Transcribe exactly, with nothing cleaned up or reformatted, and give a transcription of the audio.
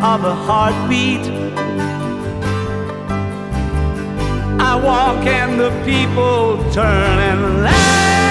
of a heartbeat. I walk and the people turn and laugh.